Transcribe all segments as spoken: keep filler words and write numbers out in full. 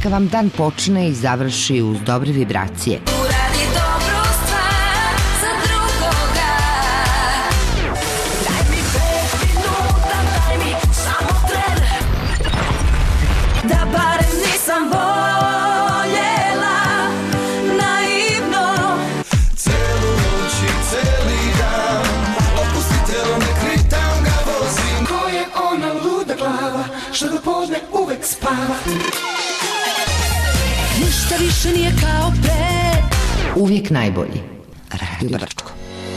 Neka vam dan počne i završi uz dobre vibracije. Uradi dobru stvar za drugoga. Daj mi pet minuta, daj mi samo tren, da barem nisam voljela naivno. Celu noć i celi dan, opusti telo, ne kritam ga vozim. Ko je ona luda glava, što do podne uvek spava? Ništa više nije kao pre. Uvijek najbolji. Radio Brčko.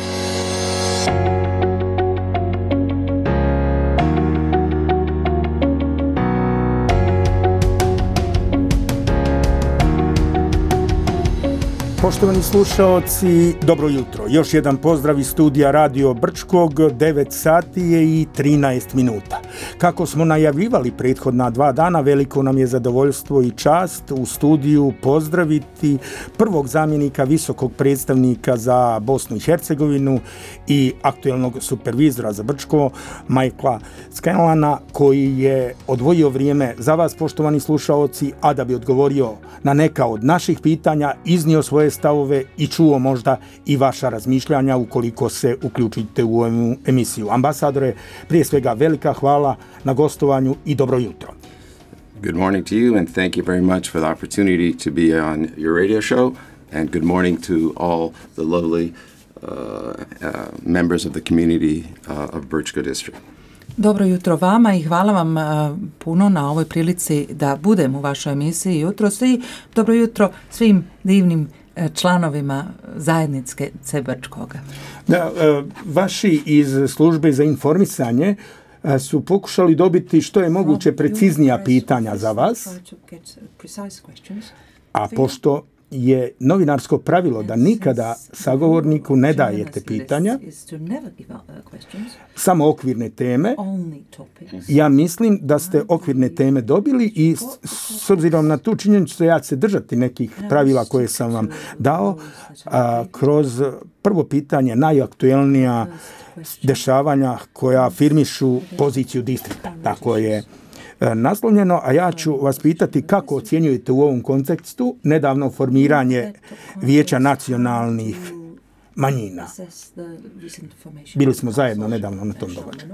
Poštovani slušaoci, dobro jutro. Još jedan pozdrav iz studija Radio Brčkog, devet sati je i trinaest minuta. Kako smo najavljivali prethodna dva dana, veliko nam je zadovoljstvo i čast u studiju pozdraviti prvog zamjenika visokog predstavnika za Bosnu i Hercegovinu i aktuelnog supervizora za Brčko, Michaela Scanlana, koji je odvojio vrijeme za vas, poštovani slušaoci, a da bi odgovorio na neka od naših pitanja, iznio svoje stavove i čuo možda i vaša razmišljanja ukoliko se uključite u ovu emisiju. Ambasadore, prije svega velika hvala na gostovanju i dobro jutro. Good morning to you and thank you very much for the opportunity to be on your radio show, and good morning to all the lovely uh, uh, members of the community uh, of Brčko district. Dobro jutro vama i hvala vam uh, puno na ovoj prilici da budem u vašoj emisiji jutros i dobro jutro svim divnim članovima zajednice Brčkoga. Da, vaši iz službe za informisanje su pokušali dobiti što je moguće preciznija pitanja za vas, a pošto je novinarsko pravilo da nikada sagovorniku ne dajete pitanja, samo okvirne teme, ja mislim da ste okvirne teme dobili i s obzirom na tu činjenicu ja ću se držati nekih pravila koje sam vam dao, a, kroz prvo pitanje najaktuelnija dešavanja koja afirmišu poziciju distrikta. Tako je naslovljeno, a ja ću vas pitati kako ocjenjujete u ovom kontekstu nedavno formiranje Vijeća nacionalnih manjina. Bili smo zajedno nedavno na tom događaju.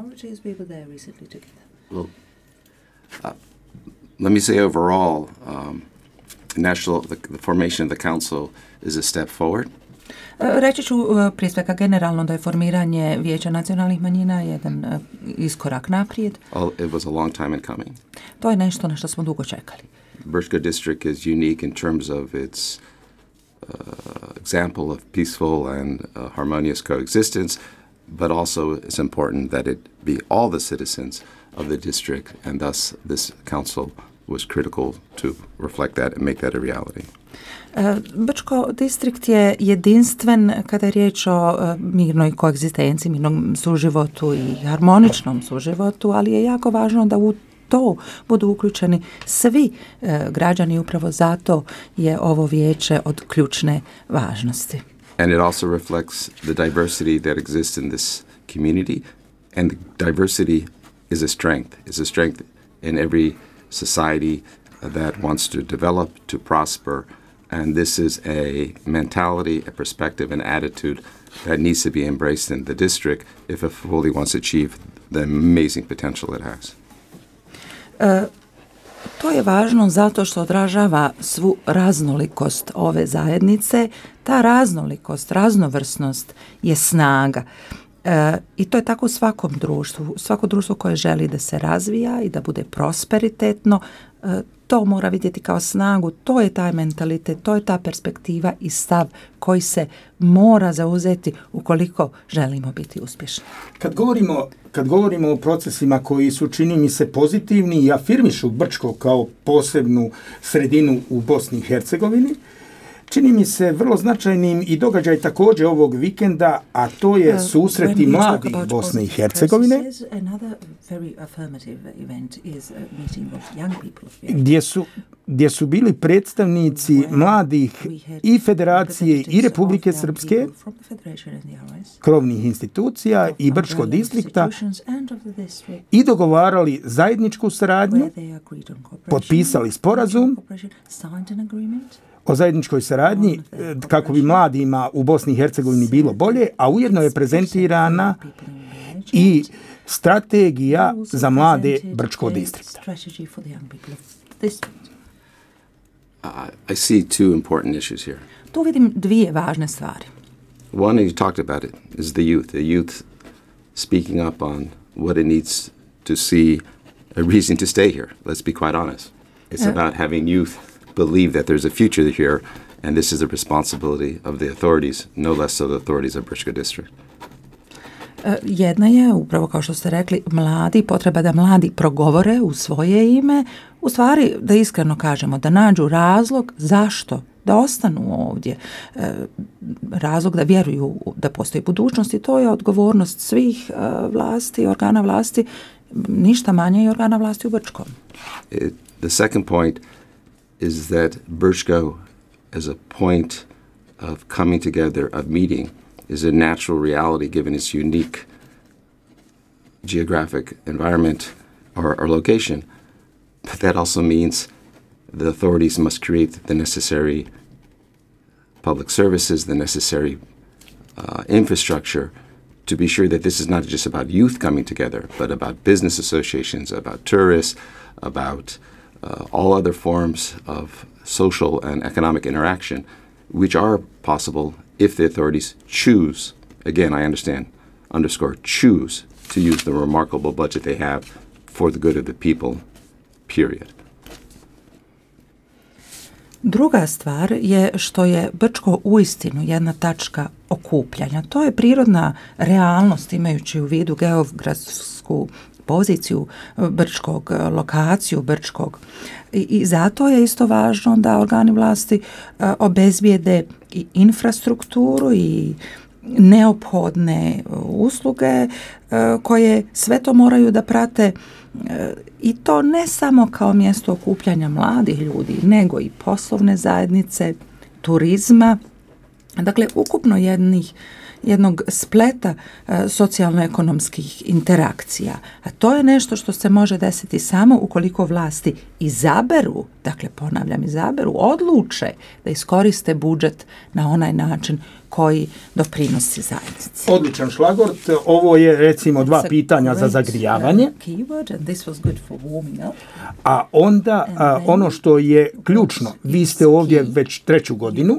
Well, uh, let me say overall, um, national, the, the formation of the council is a step forward. Reći ću prije svega generalno da je formiranje Vijeća nacionalnih manjina jedan iskorak naprijed. It was a long time in coming. To je nešto na što smo dugo čekali. Brčko district is unique in terms of its uh, example of peaceful and uh, harmonious coexistence, but also it's important that it be all the citizens of the district, and thus this council was critical to reflect that and make that a reality. Brčko distrikt je jedinstven kada je riječ o mirnoj koegzistenciji, mirnom suživotu i harmoničnom suživotu, ali je jako važno da u to budu uključeni svi e, građani. Upravo zato je ovo vijeće od ključne važnosti. And it also reflects the diversity that exists in this community, and the diversity is a strength. It's a strength in every society that wants to develop, to prosper. And this is a mentality, a perspective, an attitude that needs to be embraced in the district if it fully wants to achieve the amazing potential it has. Uh, to je važno zato što odražava svu raznolikost ove zajednice. Ta raznolikost, raznovrsnost je snaga. E, I to je tako u svakom društvu. Svako društvo koje želi da se razvija i da bude prosperitetno, e, to mora vidjeti kao snagu. To je taj mentalitet, to je ta perspektiva i stav koji se mora zauzeti ukoliko želimo biti uspješni. Kad govorimo, kad govorimo o procesima koji su, čini mi se, pozitivni i afirmišu Brčko kao posebnu sredinu u Bosni i Hercegovini, čini mi se vrlo značajnim i događaj također ovog vikenda, a to je Uh, susreti when we talk mladih about Bosne i positive Hercegovine, processes, another very affirmative event is a meeting of young people of Vienna. gdje su, gdje su bili predstavnici mladih i Federacije i Republike Srpske, krovnih institucija i Brčkog distrikta i dogovarali zajedničku saradnju, potpisali sporazum o zajedničkoj saradnji eh, kako bi mladima u Bosni i Hercegovini bilo bolje, a ujedno je prezentirana i strategija za mlade Brčkog distrikta. I, I see two important issues here. Tu vidim dvije važne stvari. One, you talked about it, is the youth. The youth speaking up on what it needs to see a reason to stay here. Let's be quite honest. It's Uh, about having youth believe that there's a future here, and this is the responsibility of the authorities, no less so the authorities of Brčko district. E, Jedna je, upravo kao što ste rekli, mladi, potreba da mladi progovore u svoje ime, u stvari da iskreno kažemo, da nađu razlog zašto da ostanu ovdje, e, razlog da vjeruju da postoji budućnost i to je odgovornost svih e, vlasti, organa vlasti, ništa manje i organa vlasti u Brčkom. It, the second point is that Brčko, as a point of coming together, of meeting, is a natural reality given its unique geographic environment or, or location. But that also means the authorities must create the necessary public services, the necessary uh, infrastructure to be sure that this is not just about youth coming together, but about business associations, about tourists, about uh, all other forms of social and economic interaction, which are possible if the authorities choose, again, I understand, underscore, choose to use the remarkable budget they have for the good of the people, period. Druga stvar je što je Brčko uistinu jedna tačka okupljanja. To je prirodna realnost imajući u vidu geografsku poziciju Brčkog, lokaciju Brčkog. I, i zato je isto važno da organi vlasti a, obezbijede i infrastrukturu i neophodne usluge a, koje sve to moraju da prate a, i to ne samo kao mjesto okupljanja mladih ljudi, nego i poslovne zajednice, turizma, dakle ukupno jednih jednog spleta e, socijalno-ekonomskih interakcija. A to je nešto što se može desiti samo ukoliko vlasti izaberu, dakle ponavljam izaberu, odluče da iskoriste budžet na onaj način koji doprinosi zajednici. Odličan šlagort. Ovo je recimo dva pitanja za zagrijavanje. A onda a, ono što je ključno, vi ste ovdje već treću godinu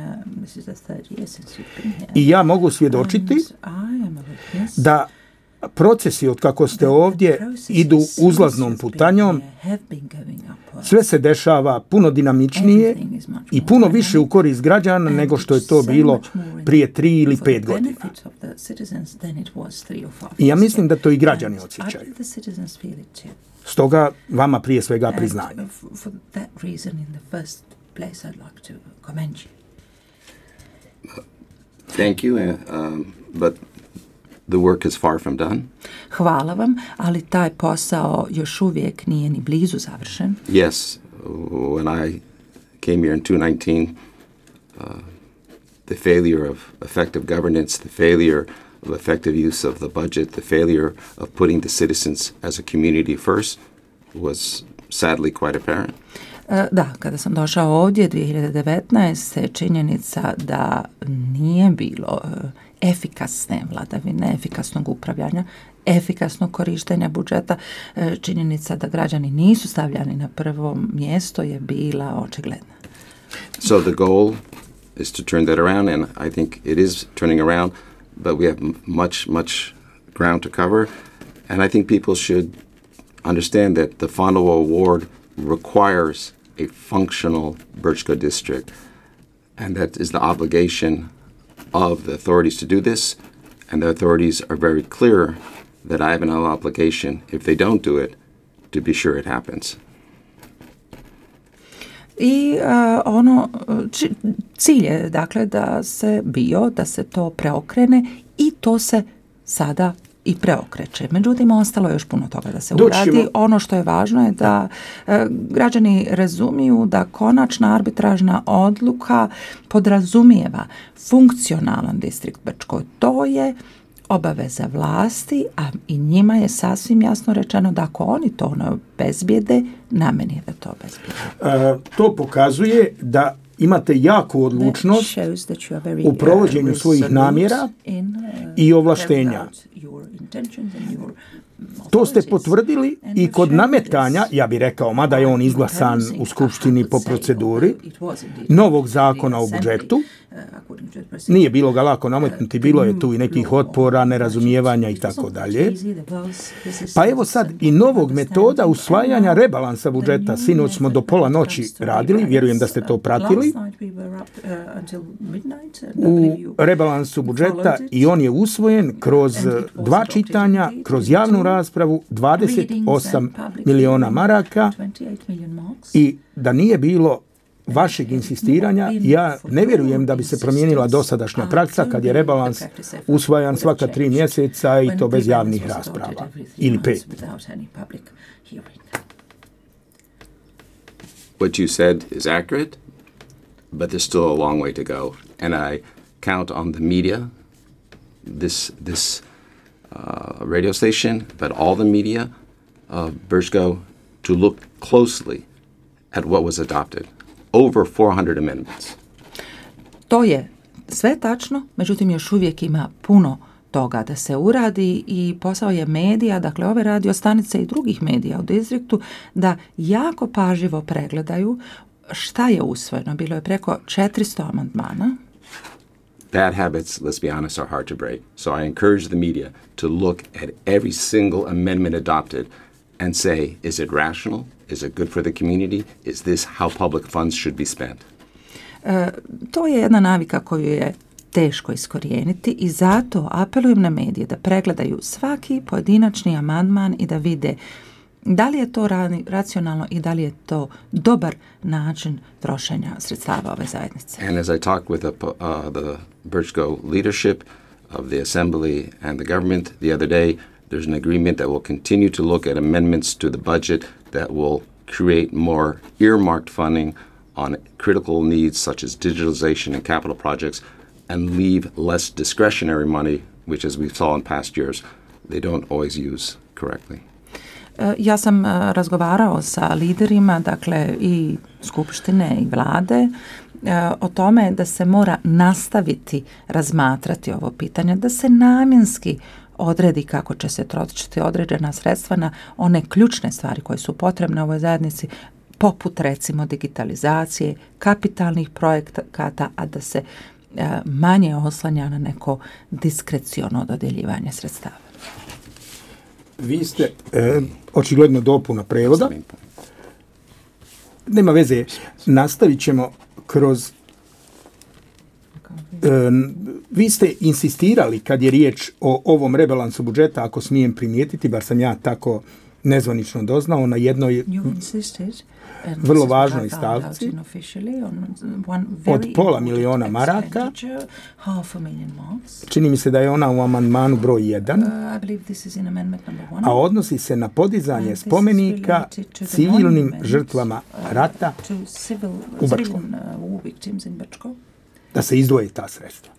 i ja mogu svjedočiti da procesi od kako ste ovdje idu uzlaznom putanjom, sve se dešava puno dinamičnije i puno više u korist građana nego što je to bilo prije tri ili pet godina. I ja mislim da to i građani osjećaju. Stoga vama prije svega priznanje. Thank you, uh, um, but the work is far from done. Hvala vam, ali taj posao još uvijek nije ni blizu završen. Yes, when I came here in two thousand nineteen, uh, the failure of effective governance, the failure of effective use of the budget, the failure of putting the citizens as a community first was sadly quite apparent. Da, kada sam došao ovdje dvije hiljade devetnaeste. činjenica da nije bilo efikasne vladavine, efikasnog upravljanja, efikasnog korištenja budžeta, činjenica da građani nisu stavljani na prvo mjesto je bila očigledna. So the goal is to turn that around, and I think it is turning around, but we have much, much ground to cover, and I think people should understand that the Fondovo Award requires a functional Brčko district, and that is the obligation of the authorities to do this, and the authorities are very clear that I have an obligation, if they don't do it, to be sure it happens. I uh, ono, či, cilj je dakle da se bio, da se to preokrene i to se sada i preokreće. Međutim, ostalo je još puno toga da se uradi. Doćemo. Ono što je važno je da e, građani razumiju da konačna arbitražna odluka podrazumijeva funkcionalan distrikt Brčko. To je obaveza vlasti, a i njima je sasvim jasno rečeno da ako oni to ne obezbijede, na meni je da to obezbijede. E, to pokazuje da imate jaku odlučnost u provođenju svojih namjera i ovlaštenja. To ste potvrdili i kod nametanja, ja bih rekao, mada je on izglasan u Skupštini po proceduri, novog zakona o budžetu. Nije bilo ga lako nametnuti, bilo je tu i nekih otpora, nerazumijevanja i tako dalje. Pa evo sad i novog metoda usvajanja rebalansa budžeta. Sinoć smo do pola noći radili, vjerujem da ste to pratili, u rebalansu budžeta i on je usvojen kroz dva čitanja, kroz javnu raspravu, dvadeset osam miliona maraka i da nije bilo vašeg insistiranja, ja ne vjerujem da bi se promijenila dosadašnja praksa kad je rebalans usvajan svaka tri mjeseca i to bez javnih rasprava. Ili pet. What you said is accurate, but there's still a long way to go. And I count on the media, this this uh, radio station, but all the media of Brčko to look closely at what was adopted. Over four hundred amendments. To je sve tačno, međutim još uvijek ima puno toga da se uradi i posao je medija, dakle ove radio stanice i drugih medija u distriktu, da jako pažljivo pregledaju šta je usvojeno. Bilo je preko četiristo amandmana. Bad habits, let's be honest, are hard to break. So I encourage the media to look at every single amendment adopted and say, is it rational? Is it good for the community? Is this how public funds should be spent? E, to je jedna navika koju je teško iskorijeniti i zato apelujem na medije da pregledaju svaki pojedinačni amandman i da vide da li je to racionalno i da li je to dobar način trošenja sredstava ove zajednice. And as I talked with the, uh, the Brčko leadership of the assembly and the government the other day, there's an agreement that will continue to look at amendments to the budget that will create more earmarked funding on critical needs such as digitalization and capital projects and leave less discretionary money, which as we saw in past years, they don't always use correctly. Ja sam razgovarao sa liderima, dakle i Skupštine i vlade, o tome da se mora nastaviti razmatrati ovo pitanje, da se namjenski odredi kako će se trošiti određena sredstva na one ključne stvari koje su potrebne ovoj zajednici, poput recimo digitalizacije, kapitalnih projekata, a da se manje oslanja na neko diskreciono dodjeljivanje sredstava. Vi ste e, očigledno dopuna prevoda. Nema veze, nastavit ćemo kroz... E, vi ste insistirali kad je riječ o ovom rebalansu budžeta, ako smijem primijetiti, bar sam ja tako nezvanično doznao, na jednoj vrlo važnoj stavci od pola miliona maraka. Čini mi se da je ona u amandmanu broj jedan, a odnosi se na podizanje spomenika civilnim žrtvama rata u Brčkom. Da se izdvoje ta sredstva.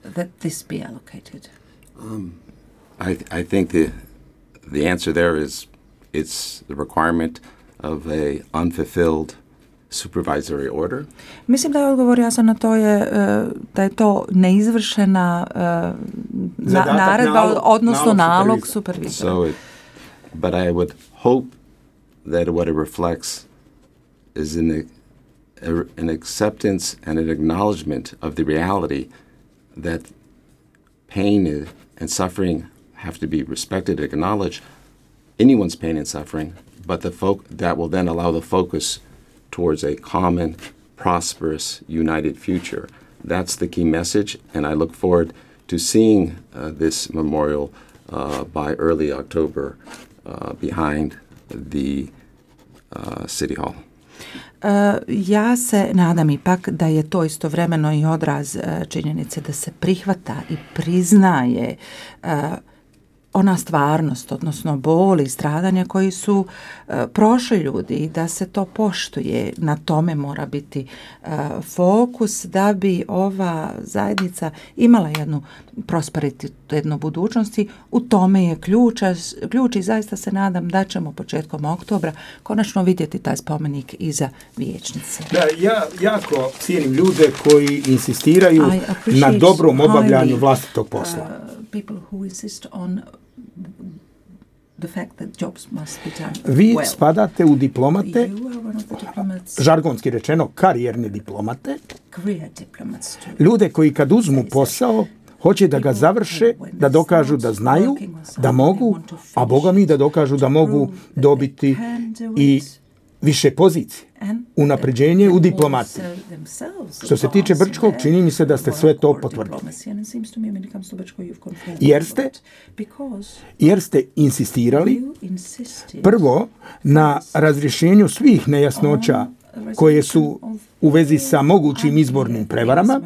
Um, I, I think the, the answer there is it's the requirement of a unfulfilled supervisory order. Mislim da je odgovor jasan na to je uh, da je to neizvršena uh, na, naredba, nalog, odnosno nalog supervizora. So it, but I would hope that what it reflects is an, a, an acceptance and an acknowledgement of the reality that pain and suffering have to be respected, acknowledged, anyone's pain and suffering, but the fo- that will then allow the focus towards a common, prosperous, united future. That's the key message, and I look forward to seeing uh, this memorial uh, by early October uh, behind the uh, City Hall. Ja se nadam ipak da je to istovremeno i odraz činjenice da se prihvata i priznaje ona stvarnost, odnosno bol i stradanja koji su uh, prošli ljudi i da se to poštuje. Na tome mora biti uh, fokus da bi ova zajednica imala jednu prosperitetnu budućnost i u tome je ključ, ključ i zaista se nadam da ćemo početkom oktobra konačno vidjeti taj spomenik iza vijećnice. Da, ja jako cijenim ljude koji insistiraju na dobrom obavljanju vlastitog posla. Uh, people who insist on the fact that jobs must be done Vi well. spadate u diplomate, You are one of the diplomats, žargonski rečeno karijerni diplomate, career diplomats too. ljude koji kad uzmu posao hoće da ga završe, da dokažu da znaju, da mogu, a Boga mi da dokažu da mogu dobiti i više pozicije. Unapređenje u diplomati. Što se tiče Brčkog, čini mi se da ste sve to potvrdili. Jer ste, jer ste insistirali prvo na razrješenju svih nejasnoća koje su u vezi sa mogućim izbornim prevarama.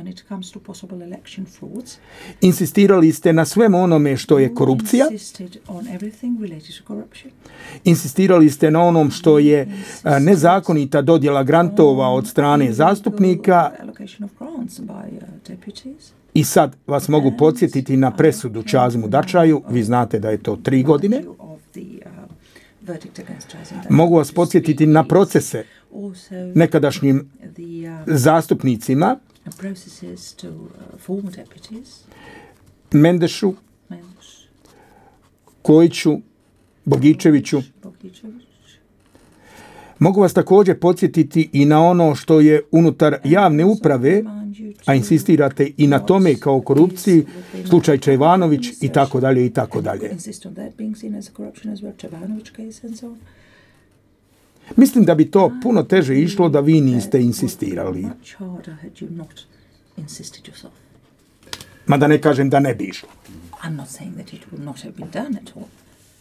Insistirali ste na svemu onome što je korupcija. Insistirali ste na onom što je nezakonita dodjela grantova od strane zastupnika. I sad vas mogu podsjetiti na presudu Čazimu Dačaju. Vi znate da je to tri godine. Mogu vas podsjetiti na procese nekadašnjim zastupnicima Mendešu, Kojiću, Bogičeviću. Mogu vas također podsjetiti i na ono što je unutar javne uprave, a insistirate i na tome kao korupciji, slučaj Čevanović i tako dalje i tako dalje. Mislim da bi to puno teže išlo da vi niste insistirali. Mada ne kažem da ne bi išlo. I'm not saying that it would not have been done at all.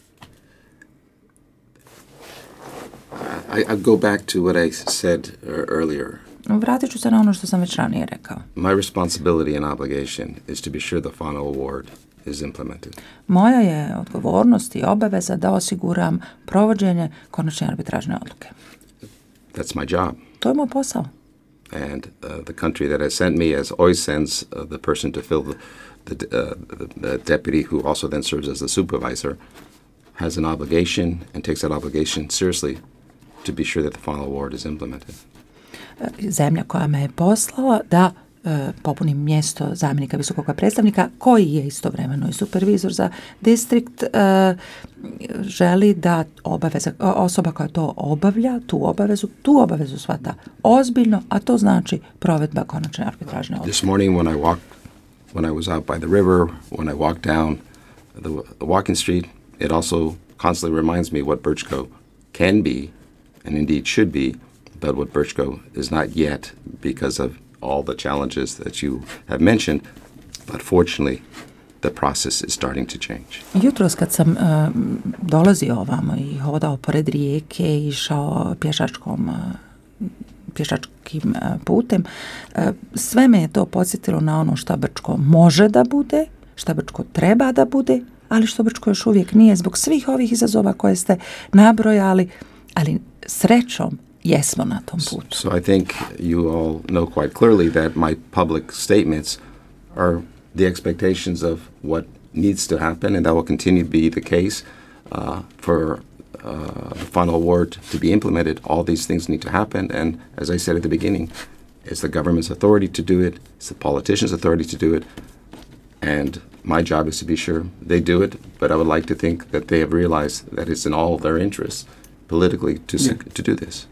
I, I'd go back to what I said earlier. Vratit ću se na ono što sam već ranije rekao. My responsibility and obligation is to be sure the final award is implemented. Moja je odgovornost i obaveza da osiguram provođenje konačne arbitražne odluke. That's my job. To je moj posao. And uh, the country that has sent me, as always sends uh, the person to fill the, the, uh, the, the deputy who also then serves as the supervisor, has an obligation and takes that obligation seriously to be sure that the final award is implemented. Zemlja koja me je poslala da e, popunim mjesto zamjenika visokog predstavnika, koji je istovremeno i supervizor za distrikt, e, želi da obaveza, osoba koja to obavlja, tu obavezu, tu obavezu shvata ozbiljno, a to znači provedba konačne arbitražne odluke. This morning when I walked, when I was out by the river, when I walked down the, the walking street, it also constantly reminds me what Brčko can be, and indeed should be, but what Brčko is not yet because of all the challenges that you have mentioned. But fortunately, the process is starting to change. Jutros kad sam uh, dolazio ovamo i hodao pored rijeke i išao pješačkom uh, pješačkim uh, putem, uh, sve me je to podsjetilo na ono što Brčko može da bude, što Brčko treba da bude, ali što Brčko još uvijek nije zbog svih ovih izazova koje ste nabrojali, ali srećom jesmo na tom putu. So I think you all know quite clearly that my public statements are the expectations of what needs to happen, and that will continue to be the case uh, for uh, the final award to be implemented. All these things need to happen, and as I said at the beginning, it's the government's authority to do it, it's the politicians' authority to do it, and my job is to be sure they do it, but I would like to think that they have realized that it's in all of their interests politically to, yeah. to do this.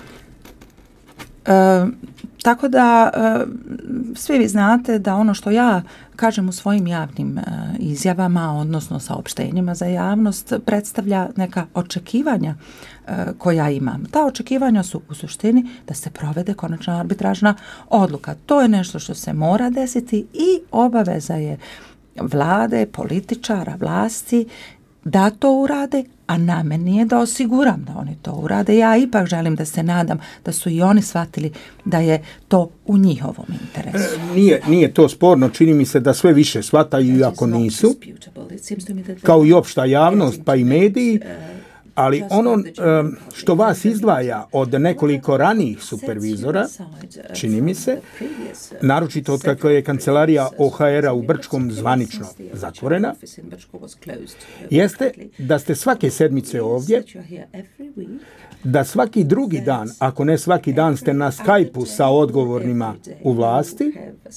E, tako da e, svi vi znate da ono što ja kažem u svojim javnim e, izjavama, odnosno saopštenjima za javnost, predstavlja neka očekivanja e, koja imam. Ta očekivanja su u suštini da se provede konačna arbitražna odluka. To je nešto što se mora desiti i obaveza je vlade, političara, vlasti da to urade, a na meni je da osiguram da oni to urade. Ja ipak želim da se nadam da su i oni shvatili da je to u njihovom interesu. Nije, nije to sporno, čini mi se da sve više shvataju iako nisu, kao i opšta javnost pa i mediji, ali ono što vas izdvaja od nekoliko ranijih supervizora, čini mi se, naročito od kako je kancelarija O H R-a u Brčkom zvanično zatvorena, jeste da ste svake sedmice ovdje, da svaki drugi dan, ako ne svaki dan, ste na Skype-u sa odgovornima u vlasti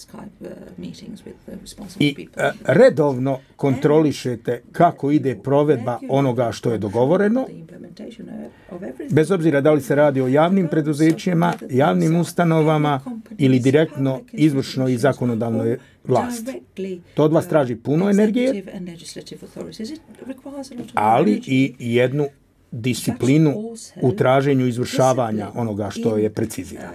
i redovno kontrolišete kako ide provedba onoga što je dogovoreno, bez obzira da li se radi o javnim preduzećima, javnim ustanovama ili direktno izvršnoj i zakonodavnoj vlasti. To od vas traži puno energije, ali i jednu disciplinu u traženju izvršavanja onoga što je precizirano.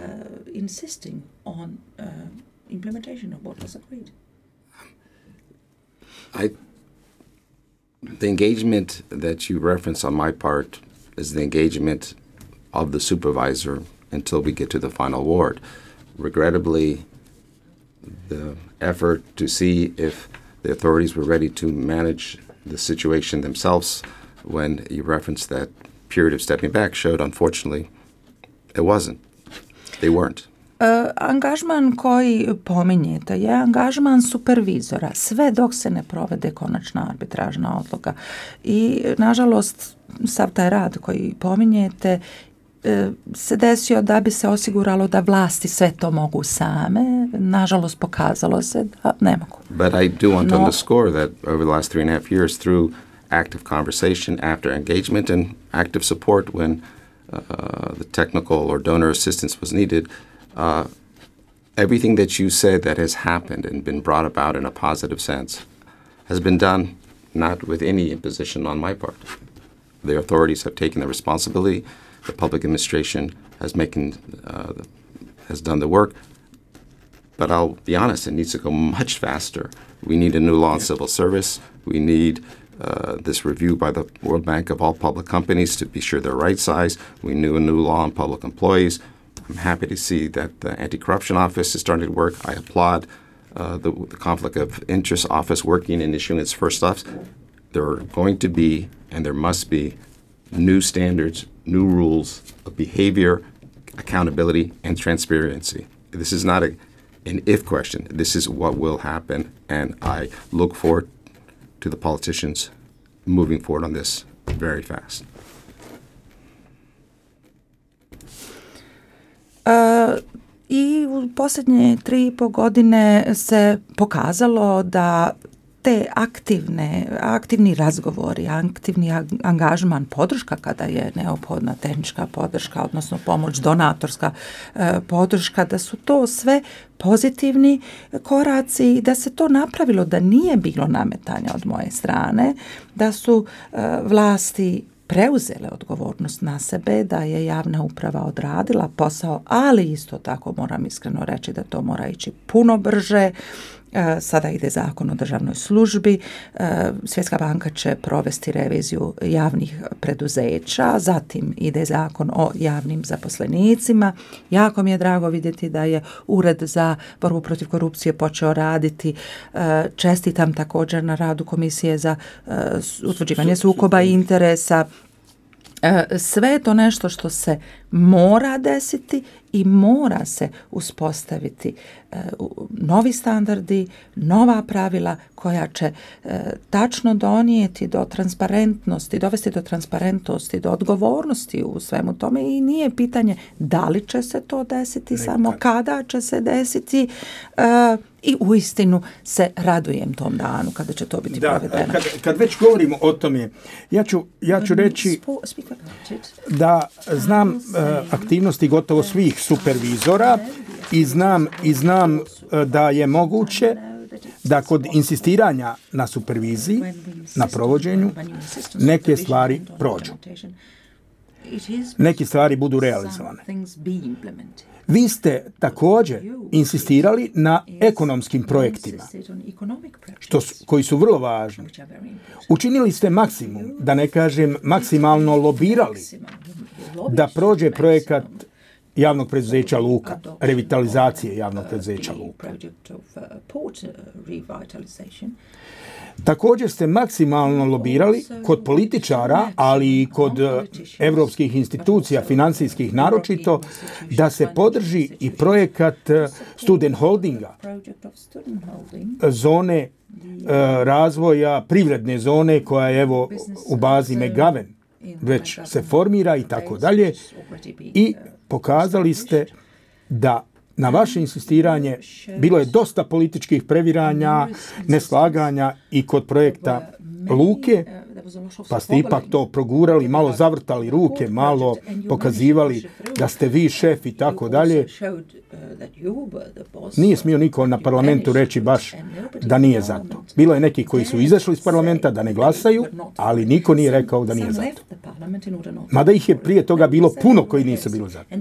I, the engagement that you reference on my part is the engagement of the supervisor until we get to the final award. Regrettably, the effort to see if the authorities were ready to manage the situation themselves when you referenced that period of stepping back showed, unfortunately, it wasn't. They weren't. Uh, angažman koji pominjete je angažman supervizora, sve dok se ne provede konačna arbitražna odluka. I, nažalost, sav taj rad koji pominjete uh, se desio da bi se osiguralo da vlasti sve to mogu same. Nažalost, pokazalo se da ne mogu. But I do want to No. underscore that over the last three and a half years, through active conversation, after engagement, and active support when uh, the technical or donor assistance was needed, uh, everything that you said that has happened and been brought about in a positive sense has been done not with any imposition on my part. The authorities have taken the responsibility. The public administration has making uh, has done the work. But I'll be honest, it needs to go much faster. We need a new law on civil service. We need uh, this review by the World Bank of all public companies to be sure they're right size. We need a new law on public employees. I'm happy to see that the Anti-Corruption Office is starting to work. I applaud uh, the, the Conflict of Interest Office working and issuing its first steps. There are going to be, and there must be, new standards, new rules of behavior, accountability, and transparency. This is not a, an if question. This is what will happen, and I look forward to the politicians moving forward on this very fast. Uh, I u posljednje tri i po godine se pokazalo da te aktivne, aktivni razgovori, aktivni angažman, podrška kada je neophodna tehnička podrška, odnosno pomoć, donatorska e, podrška, da su to sve pozitivni koraci i da se to napravilo, da nije bilo nametanja od moje strane, da su e, vlasti preuzele odgovornost na sebe, da je javna uprava odradila posao, ali isto tako moram iskreno reći da to mora ići puno brže. Sada ide zakon o državnoj službi, Svjetska banka će provesti reviziju javnih preduzeća, zatim ide zakon o javnim zaposlenicima. Jako mi je drago vidjeti da je Ured za borbu protiv korupcije počeo raditi. Čestitam također na radu Komisije za utvrđivanje sukoba interesa. Sve je to nešto što se mora desiti i mora se uspostaviti novi standardi, nova pravila koja će tačno donijeti do transparentnosti, dovesti do transparentnosti, do odgovornosti u svemu tome i nije pitanje da li će se to desiti, ne, samo kada će se desiti i uistinu se radujem tom danu kada će to biti da, provedeno. Kad, kad već govorimo o tome, ja ću, ja ću reći da znam uh, aktivnosti gotovo svih supervizora i znam, i znam uh, da je moguće da kod insistiranja na superviziji, na provođenju, neke stvari prođu. neki stvari budu realizovane. Vi ste također insistirali na ekonomskim projektima, što su, koji su vrlo važni. Učinili ste maksimum, da ne kažem maksimalno lobirali, da prođe projekat javnog preduzeća Luka, revitalizacije javnog preduzeća Luka. Također ste maksimalno lobirali kod političara, ali i kod evropskih institucija, financijskih naročito, da se podrži i projekat student holdinga, zone razvoja, privredne zone koja je evo u bazi McGovern, već se formira i tako dalje. I pokazali ste da na vaše insistiranje bilo je dosta političkih previranja, neslaganja i kod projekta Luke, pa ste ipak to progurali, malo zavrtali ruke, malo pokazivali da ste vi šef i tako dalje. Nije smio niko na parlamentu reći baš da nije za to. Bilo je neki koji su izašli iz parlamenta da ne glasaju, ali niko nije rekao da nije za to. Mada ih je prije toga bilo puno koji nisu bili za to.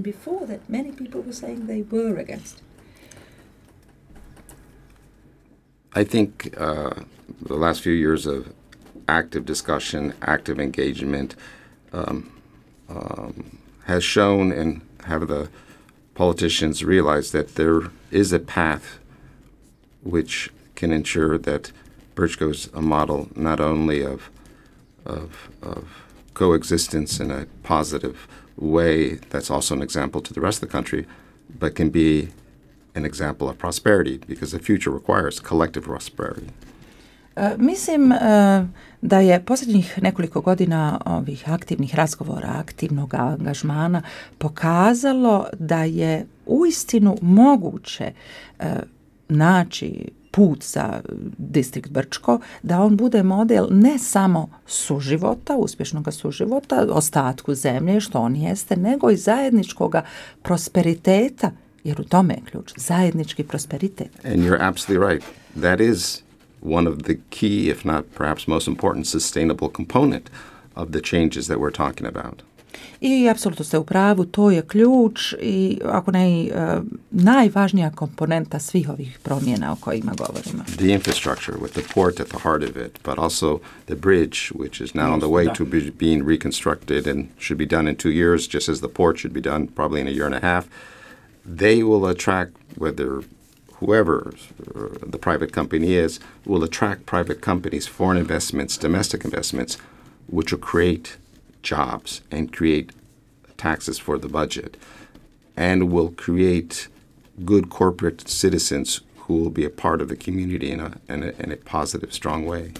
I think uh, the last few years of active discussion, active engagement um, um, has shown and have the politicians realize that there is a path which can ensure that Brčko is a model not only of, of, of coexistence in a positive way that's also an example to the rest of the country, but can be an example of prosperity, because the future requires collective prosperity. Uh, mislim uh, da je posljednjih nekoliko godina ovih aktivnih razgovora, aktivnog angažmana pokazalo da je uistinu moguće uh, naći put za distrikt Brčko, da on bude model ne samo suživota, uspješnog suživota, ostatku zemlje, što on jeste, nego i zajedničkog prosperiteta, jer u tome je ključ, zajednički prosperitet. And you're absolutely right. That is one of the key, if not perhaps most important, sustainable component of the changes that we're talking about. I apsolutno ste u pravu, to je ključ i ako ne i uh, najvažnija komponenta svih ovih promjena o kojima govorimo. The infrastructure with the port at the heart of it, but also the bridge, which is now on the way to be, being reconstructed and should be done in two years, just as the port should be done probably in a year and a half. They will attract, whether whoever the private company is, will attract private companies, foreign investments, domestic investments, which will create jobs and create taxes for the budget, and will create good corporate citizens who will be a part of the community in a, in a, in a positive, strong way.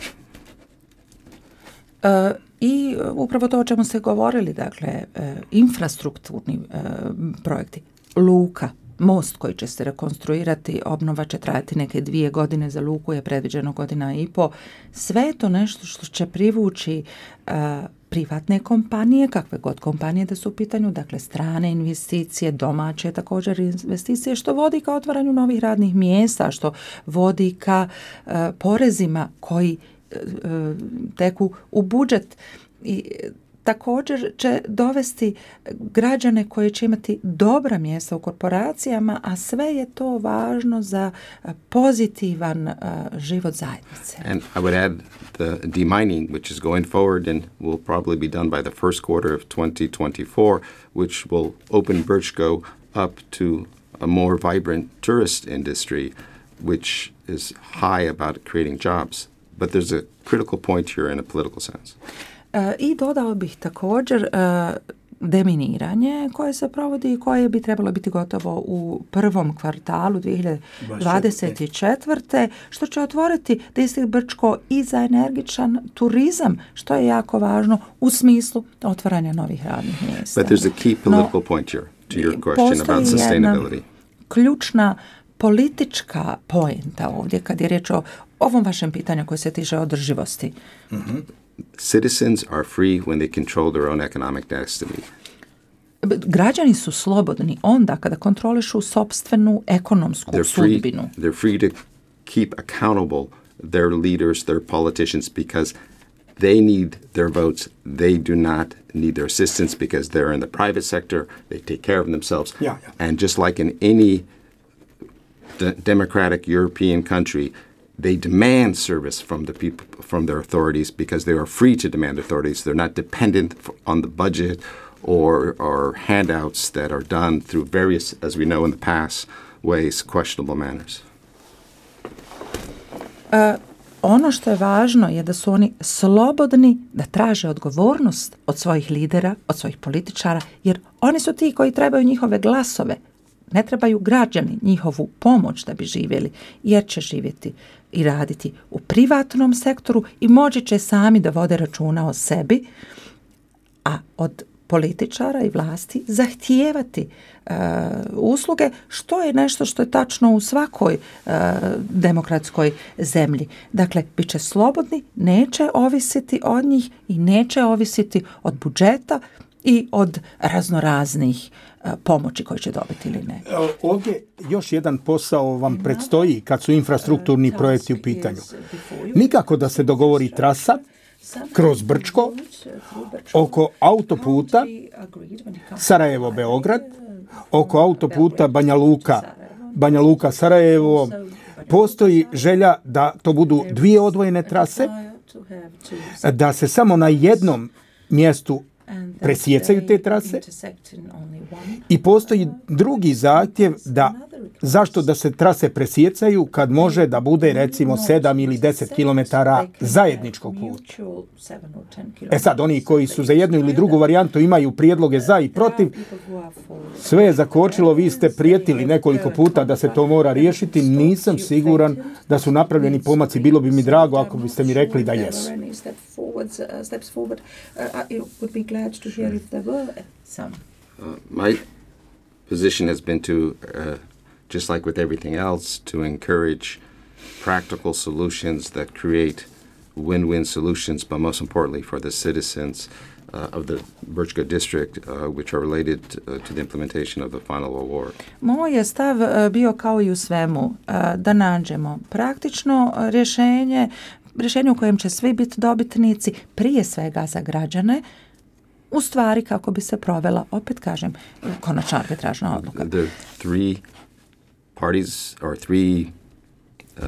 Uh, I upravo to o čemu ste govorili, dakle, uh, infrastrukturni uh, projekti, luka, most koji će se rekonstruirati, obnova će trajati neke dvije godine, za luku je predviđeno godina i po. Sve je to nešto što će privući uh, privatne kompanije, kakve god kompanije da su u pitanju, dakle strane investicije, domaće također investicije, što vodi ka otvaranju novih radnih mjesta, što vodi ka uh, porezima koji uh, teku u budžet. I također će dovesti građane koji će imati dobra mjesta u korporacijama, a sve je to važno za pozitivan uh, život zajednice. And I would add the demining, which is going forward and will probably be done by the first quarter of twenty twenty-four, which will open Brčko up to a more vibrant tourist industry, which is high about creating jobs. But there's a critical point here in a political sense. Uh, I dodao bih također uh, deminiranje koje se provodi i koje bi trebalo biti gotovo u prvom kvartalu dvije hiljade dvadeset četvrte. što će otvoriti distrikt Brčko i za energičan turizam, što je jako važno u smislu otvaranja novih radnih mjesta. But there's a key political no, point here to your question about sustainability. Ključna politička poenta ovdje kad je riječ o ovom vašem pitanju koje se tiče održivosti. Mm-hmm. Citizens are free when they control their own economic destiny. Građani su slobodni onda kada kontrolišu sopstvenu ekonomsku they're free, sudbinu. They're free to keep accountable their leaders, their politicians, because they need their votes. They do not need their assistance because they're in the private sector. They take care of themselves. Yeah, yeah. And just like in any d- democratic European country, they demand service from the people, from their authorities, because they are free to demand authorities. They're not dependent f- on the budget or or handouts that are done through various, as we know in the past, ways, questionable manners. Ono što je važno je da su oni slobodni da traže odgovornost od svojih lidera, od svojih političara, jer oni su ti koji trebaju njihove glasove. Ne trebaju građani njihovu pomoć da bi živjeli, jer će živjeti i raditi u privatnom sektoru i moći će sami da vode računa o sebi, a od političara i vlasti zahtijevati e, usluge, što je nešto što je tačno u svakoj e, demokratskoj zemlji. Dakle, bit će slobodni, neće ovisiti od njih i neće ovisiti od budžeta i od raznoraznih e, pomoći koje će dobiti ili ne. Ovdje još jedan posao vam predstoji kad su infrastrukturni projekti u pitanju. Nikako da se dogovori trasa kroz Brčko, oko autoputa Sarajevo-Beograd, oko autoputa Banja Luka, Banja Luka Sarajevo. Postoji želja da to budu dvije odvojene trase, da se samo na jednom mjestu presjecaju te trase, i postoji drugi zahtjev da zašto da se trase presjecaju kad može da bude recimo sedam ili deset kilometara zajedničkog puta. E sad, oni koji su za jednu ili drugu varijantu imaju prijedloge za i protiv, sve je zakočilo, vi ste prijetili nekoliko puta da se to mora riješiti, nisam siguran da su napravljeni pomaci, bilo bi mi drago ako biste mi rekli da jesu. Uh, my position has been to, uh, just like with everything else, to encourage practical solutions that create win-win solutions, but most importantly for the citizens uh, of the Brčko district, uh, which are related uh, to the implementation of the final award. Moj je stav uh, bio kao i u svemu, uh, da nađemo praktično rješenje, rješenje u kojem će svi biti dobitnici, prije svega za građane, u stvari kako bi se provela, opet kažem, konačna arbitražna odluka. There are three parties or three uh,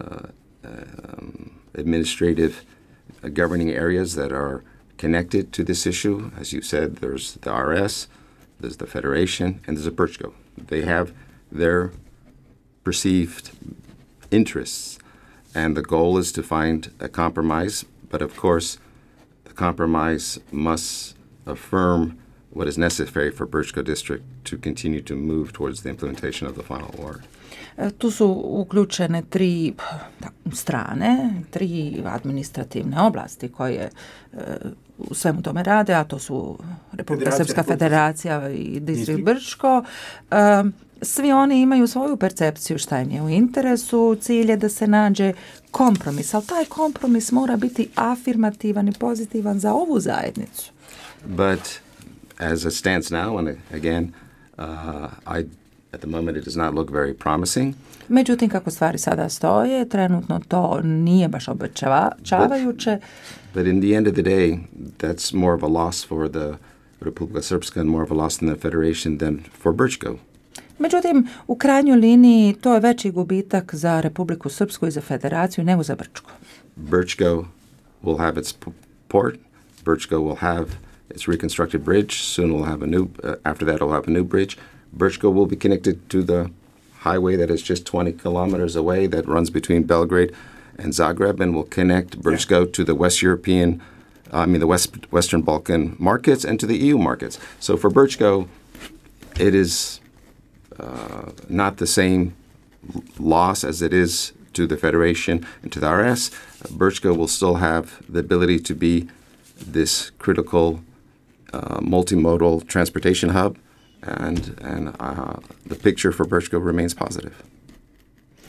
um, administrative uh, governing areas that are connected to this issue. As you said, there's the R S, there's the Federation, and there's a Brčko. They have their perceived interests, and the goal is to find a compromise, but of course the compromise must affirm what is necessary for Brčko district to continue to move towards the implementation of the final award. Tu su uključene tri strane, tri administrativne oblasti koje u svemu tome rade, a to su Republika Srpska Federacija i distrikt Brčko. Svi oni imaju svoju percepciju šta im je u interesu, cilj je da se nađe kompromis, ali taj kompromis mora biti afirmativan i pozitivan za ovu zajednicu. But as it stands now, and again, uh, I, at the moment it does not look very promising. Međutim, kako stvari sada stoje, trenutno to nije baš obećavajuće. But, but in the end of the day, that's more of a loss for the Republika Srpska and more of a loss in the Federation than for Brčko. Međutim, u krajnjoj liniji to je veći gubitak za Republiku Srpsku i za Federaciju nego za Brčko. Brčko will have its port. Brčko will have its reconstructed bridge. Soon we'll have a new, uh, after that we'll have a new bridge. Brčko will be connected to the highway that is just twenty kilometers away that runs between Belgrade and Zagreb, and will connect Brčko yeah. to the West European, I mean the West Western Balkan markets and to the E U markets. So for Brčko, it is uh, not the same loss as it is to the Federation and to the R S. Brčko will still have the ability to be this critical uh, multimodal transportation hub, and and uh, the picture for Brčko remains positive.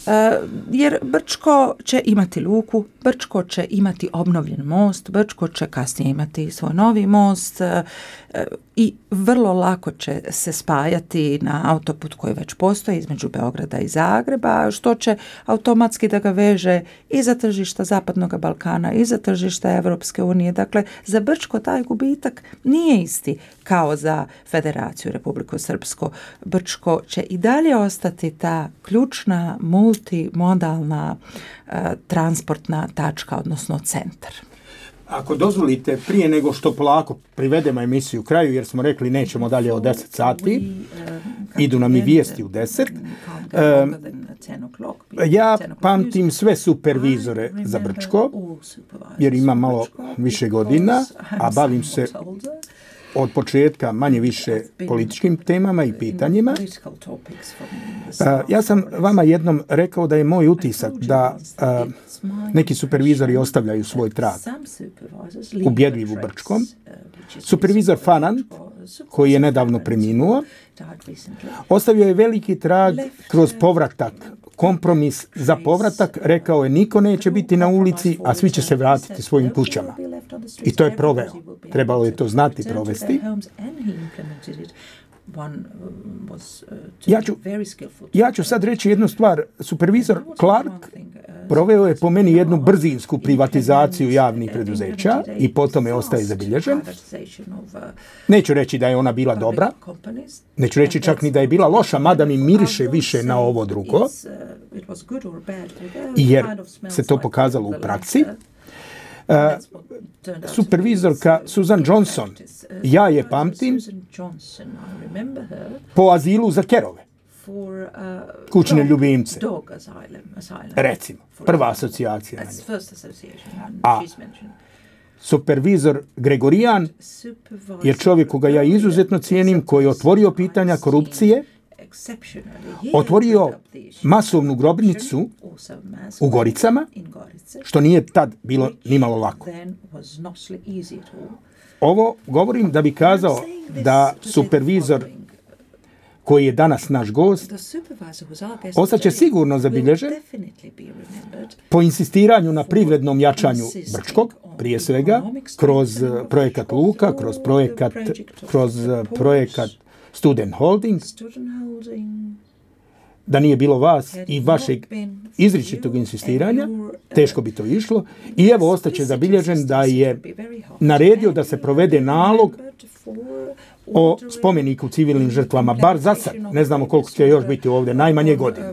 jer Brčko će imati luku, Brčko će imati obnovljen most, Brčko će kasnije imati svoj novi most i vrlo lako će se spajati na autoput koji već postoji između Beograda i Zagreba, što će automatski da ga veže i za tržišta Zapadnog Balkana i za tržišta Evropske unije. Dakle, za Brčko taj gubitak nije isti kao za Federaciju Republiku Srpsku. Brčko će i dalje ostati ta ključna multimodalna uh, transportna tačka, odnosno centar. Ako dozvolite, prije nego što polako privedemo emisiju kraju, jer smo rekli nećemo dalje od deset sati, idu nam i vijesti u deset. Ja pamtim sve supervizore za Brčko, jer imam malo više godina, a bavim se od početka manje više političkim temama i pitanjima. Ja sam vama jednom rekao da je moj utisak da uh, neki supervizori ostavljaju svoj trag ubjedljiv u Brčkom. Supervizor Fanan, koji je nedavno preminuo, ostavio je veliki trag kroz povratak, kompromis za povratak. Rekao je niko neće biti na ulici, a svi će se vratiti svojim kućama. I to je proveo. Trebalo je to znati provesti. Ja ću, ja ću sad reći jednu stvar. Supervizor Clark proveo je po meni jednu brzinsku privatizaciju javnih preduzeća i potom je ostaje zabilježen. Neću reći da je ona bila dobra, neću reći čak ni da je bila loša, mada mi miriše više na ovo drugo, jer se to pokazalo u praksi. Uh, supervizorka Susan Johnson, ja je pamtim po azilu za kerove, kućne ljubimce, recimo, prva asocijacija na nje. A supervizor Gregorijan je čovjek koga ja izuzetno cijenim, koji je otvorio pitanja korupcije, otvorio masovnu grobnicu u Goricama, što nije tad bilo nimalo lako. Ovo govorim da bi kazao da supervizor koji je danas naš gost ostaće sigurno zabilježen po insistiranju na privrednom jačanju Brčkog, prije svega, kroz projekat Luka, kroz projekat, kroz projekat Student Holding. Da nije bilo vas i vašeg izričitog insistiranja, teško bi to išlo. I evo ostaće zabilježen da je naredio da se provede nalog o spomeniku civilnim žrtvama, bar za sad. Ne znamo koliko će još biti ovdje, najmanje godinu.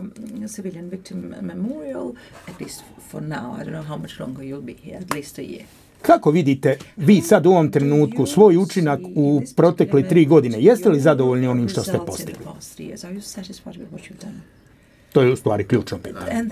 Kako vidite vi sad u ovom trenutku svoj učinak u protekle tri godine? Jeste li zadovoljni onim što ste postigli? To je u stvari ključno pitanje.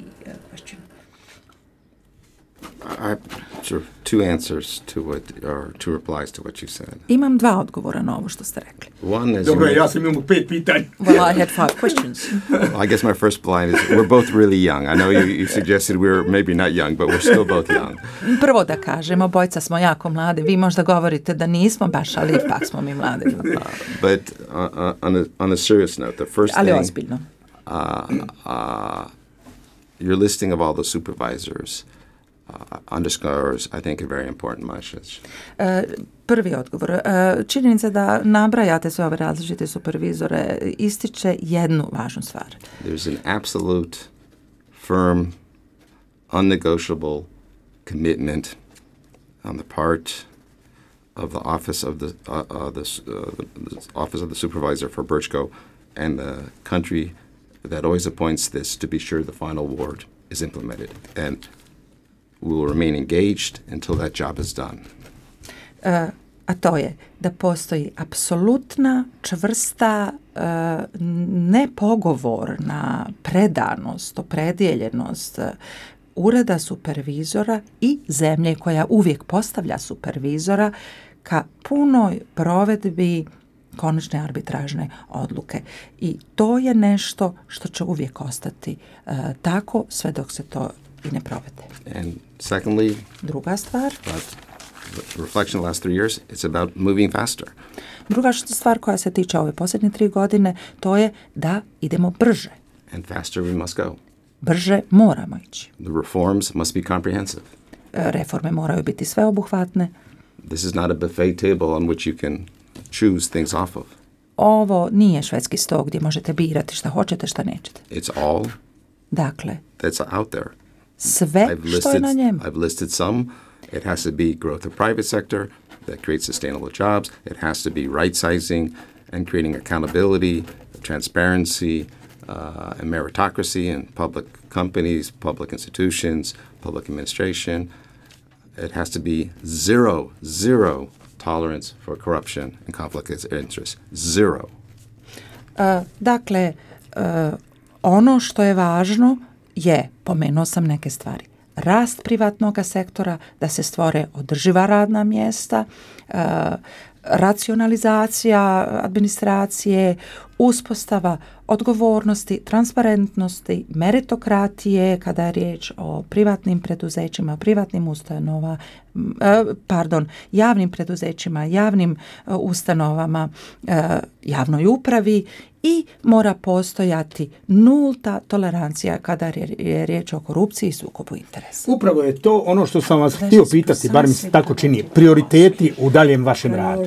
I have two answers to what, or two replies to what you said. Imam dva odgovora na ovo što ste rekli. One is Dobro, ja sam imao pet pitanja. Well, I had five questions. Well, I guess my first line is we're both really young. I know you, you suggested we're maybe not young, but we're still both young. Prvo da kažemo, obojca smo jako mladi. Vi možda govorite da nismo baš, ali ipak smo mi mladi. Uh, but uh, on, a, on a serious note, the first ali thing... ozbiljno. Uh, uh, your listing of all the supervisors uh, underscores, I think, a very important message. Uh, prvi odgovor. Uh, činjenica da nabrajate sve ove različite supervizore ističe jednu važnu stvar. There's an absolute, firm, unnegotiable commitment on the part of the office of the, uh, uh, the, uh, the office of the supervisor for Brčko and the country that always appoints this to be sure the final award is implemented. And we will remain engaged until that job is done. Uh, a to je da postoji apsolutna, čvrsta, uh, nepogovorna predanost, opredjeljenost uh, ureda supervizora i zemlje koja uvijek postavlja supervizora ka punoj provedbi konačne arbitražne odluke. I to je nešto što će uvijek ostati uh, tako sve dok se to i ne provede. And secondly, druga stvar, the reflection of the last three years, it's about moving faster. Druga stvar koja se tiče ove posljednje tri godine, to je da idemo brže. And faster we must go. brže moramo ići. The reforms must be comprehensive. E, Reforme moraju biti sveobuhvatne. This is not a buffet table on which you can choose things off of. Ovo nije švedski sto gdje možete birati šta hoćete, šta nećete. It's all Dakle, that's out there. sve I've što je listed, na njemu. I've listed some. It has to be growth of private sector that creates sustainable jobs. It has to be right-sizing and creating accountability, transparency, uh, and meritocracy in public companies, public institutions, public administration. It has to be zero, zero tolerance for corruption and conflict of interest. Zero. Uh, dakle, uh, ono što je važno je, pomenuo sam neke stvari, rast privatnog sektora, da se stvore održiva radna mjesta, uh, racionalizacija administracije, uspostava odgovornosti, transparentnosti, meritokratije kada je riječ o privatnim preduzećima, privatnim ustanovama, pardon, javnim preduzećima, javnim ustanovama, javnoj upravi i mora postojati nulta tolerancija kada je riječ o korupciji i sukobu interesa. Upravo je to ono što sam vas htio pitati, bar mi se tako čini, prioriteti u daljem vašem radu.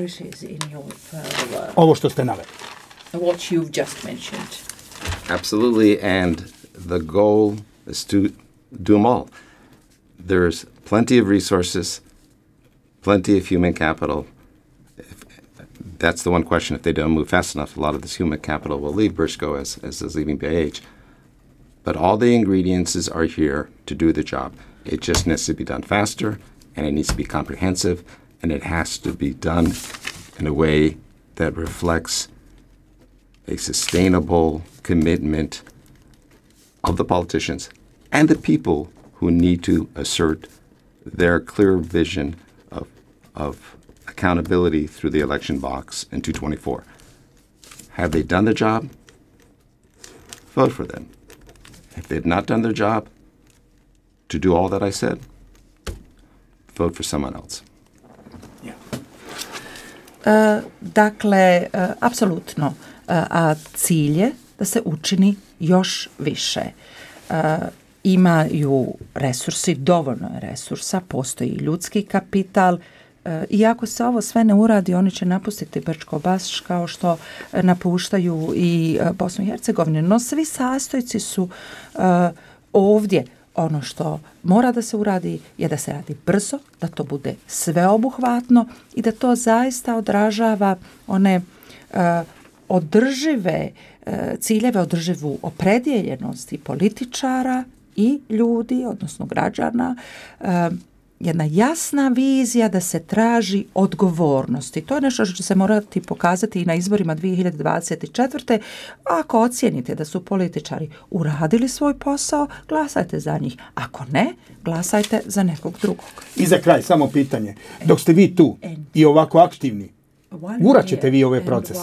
Ovo što ste naveli. What you've just mentioned. Absolutely, and the goal is to do them all. There's plenty of resources, plenty of human capital. If, that's the one question. If they don't move fast enough, a lot of this human capital will leave Brčko as, as is leaving B I H. But all the ingredients are here to do the job. It just needs to be done faster, and it needs to be comprehensive, and it has to be done in a way that reflects a sustainable commitment of the politicians and the people who need to assert their clear vision of, of accountability through the election box in two twenty-four. Have they done the job? Vote for them. If they've not done their job to do all that I said, vote for someone else. Uh, dakle, uh, apsolutno. A cilj je da se učini još više. Uh, imaju resursi, dovoljno je resursa, postoji ljudski kapital. Uh, I ako se ovo sve ne uradi, oni će napustiti Brčko baš kao što napuštaju i uh, Bosnu i Hercegovinu. No svi sastojci su uh, ovdje. Ono što mora da se uradi je da se radi brzo, da to bude sveobuhvatno i da to zaista odražava one uh, održive ciljeve, održivu opredjeljenost i političara i ljudi, odnosno građana, jedna jasna vizija da se traži odgovornost. I to je nešto što će se morati pokazati i na izborima dvije hiljade dvadeset četvrte. Ako ocijenite da su političari uradili svoj posao, glasajte za njih. Ako ne, glasajte za nekog drugog. I za kraj, samo pitanje. Dok ste vi tu i ovako aktivni, gurat ćete vi ove procese.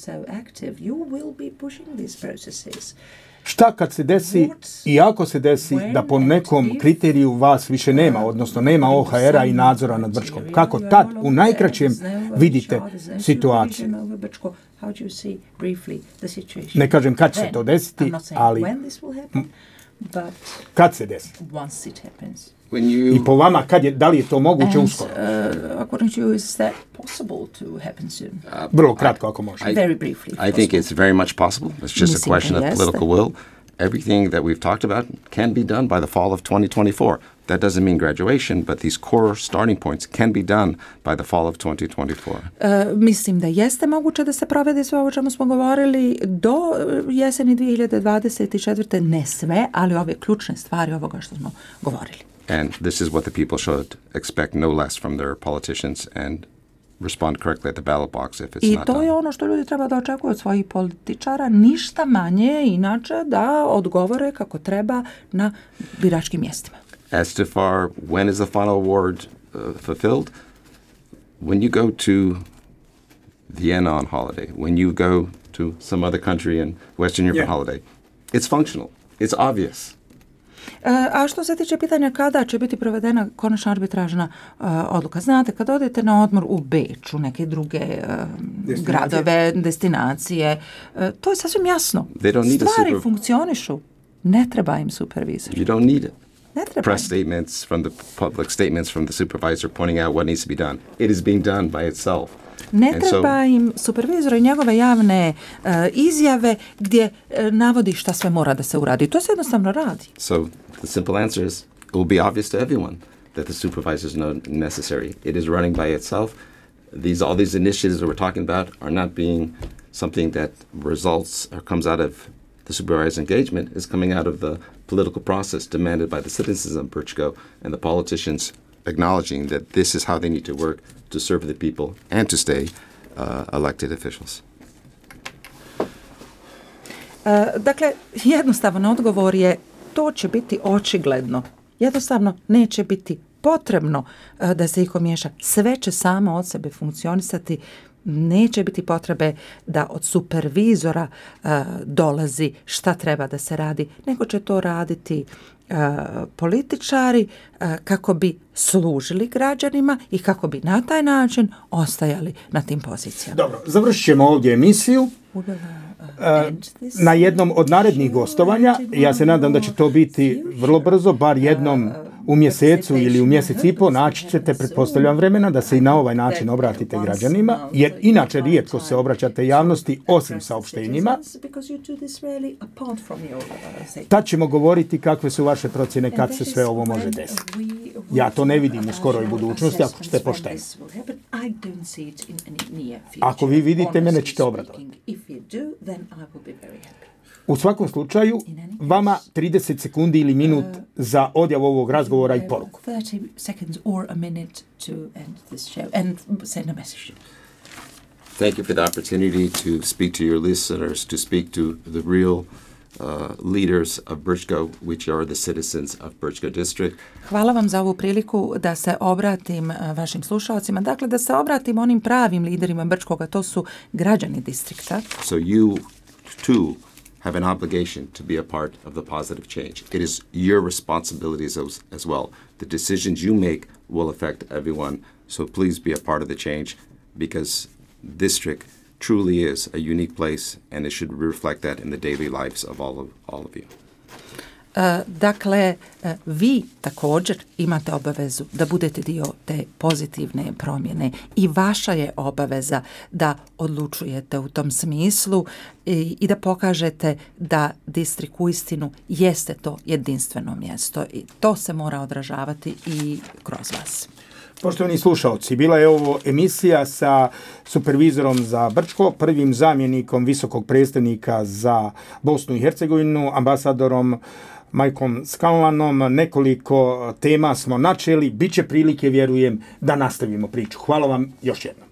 Šta kad se desi i ako se desi da po nekom kriteriju vas više nema, odnosno nema O H R-a i nadzora nad Brčkom? Kako tad u najkraćem vidite situaciju? Ne kažem kad će se to desiti, ali kad se desi? You, I po vama, kad je, da li je to moguće and, uskoro? Uh, according to you, is that possible to happen soon? uh, Vrlo kratko, ako može. I, Very briefly. I think it's very much possible. It's just Mislim a question da of jeste. political will. Everything that we've talked about can be done by the fall of twenty twenty-four. That doesn't mean graduation, but these core starting points can be done by the fall of twenty twenty-four. Uh, mislim da jeste moguće da se provede sve ovo čemu smo govorili do jeseni dvije hiljade dvadeset četvrte. Ne sve, ali ove ključne stvari ovoga što smo govorili. And this is what the people should expect no less from their politicians and respond correctly at the ballot box if it's I not to done. je ono što ljudi treba da očekuju od svojih političara, ništa manje inače da odgovore kako treba na biračkim mjestima. As to far, when is the final award uh, fulfilled? When you go to Vienna on holiday, when you go to some other country in Western Europe Yeah. on holiday, it's functional. It's obvious. A što se tiče pitanja kada će biti provedena konačna arbitražna uh, odluka? Znate, kad odete na odmor u Beč, u neke druge uh, Destinacije. gradove, destinacije, uh, to je sasvim jasno. They don't need a Stvari super- funkcionišu. Ne treba im supervizor. You don't need it. Ne treba Press im. statements from the public statements from the supervisor pointing out what needs to be done. It is being done by itself. Ne And so- treba im supervizor i njegove javne e, izjave gdje e, navodi šta sve mora da se uradi. To se jednostavno radi. So the simple answer is it will be obvious to everyone that the supervisors know necessary. It is running by itself. These all these initiatives that we're talking about are not being something that results or comes out of the supervisor's engagement. It's coming out of the political process demanded by the citizens of Brčko and the politicians acknowledging that this is how they need to work to serve the people and to stay uh, elected officials. E, dakle, jednostavan odgovor je to će biti očigledno. Jednostavno neće biti potrebno e, da se iko miješa. Sve će samo od sebe funkcionisati. Neće biti potrebe da od supervizora e, dolazi šta treba da se radi, nego će to raditi e, političari e, kako bi služili građanima i kako bi na taj način ostajali na tim pozicijama. Dobro, završit ćemo ovdje emisiju. E, na jednom od narednih gostovanja, ja se nadam da će to biti vrlo brzo, bar jednom u mjesecu ili u mjesec i po, naći ćete, pretpostavljam, vremena da se i na ovaj način obratite građanima, jer inače rijetko se obraćate javnosti osim saopštenjima. Tad ćemo govoriti kakve su vaše procjene kad se sve ovo može desiti. Ja to ne vidim u skoroj budućnosti, ako ćete pošteni. Ako vi vidite, mene ćete obradovati. U svakom slučaju, vama trideset sekundi ili minut za odjavu ovog razgovora i poruku. thirty seconds or a minute to end this show and send a message. Thank you for the opportunity to speak to your listeners, to speak to the real uh, leaders of Brčko, which are the citizens of Brčko district. Hvala vam za ovu priliku da se obratim uh, vašim slušalcima, dakle da se obratim onim pravim liderima Brčkoga, to su građani distrikta. So you, too, have an obligation to be a part of the positive change. It is your responsibilities as, as well. The decisions you make will affect everyone, so please be a part of the change because district truly is a unique place and it should reflect that in the daily lives of all of, all of you. Uh, dakle, uh, vi također imate obavezu da budete dio te pozitivne promjene i vaša je obaveza da odlučujete u tom smislu i, i da pokažete da distrikt uistinu jeste to jedinstveno mjesto i to se mora odražavati i kroz vas. Poštovani slušalci, bila je ovo emisija sa supervizorom za Brčko, prvim zamjenikom visokog predstavnika za Bosnu i Hercegovinu, ambasadorom Majkom Scanlanom. Nekoliko tema smo načeli, bit će prilike, vjerujem, da nastavimo priču. Hvala vam još jednom.